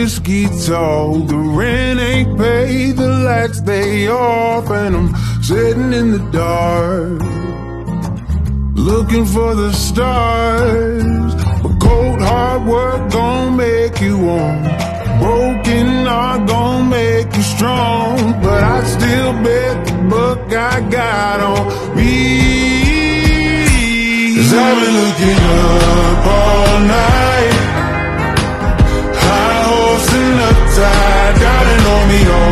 whiskey talk. The rent ain't paid, the lights they off, and I'm sitting in the dark, looking for the stars. But cold hard work gon' make you warm, broken heart gon' make you strong. But I still bet the buck I got on me, 'cause I've been looking up all night, high horse and uptight, got it on me all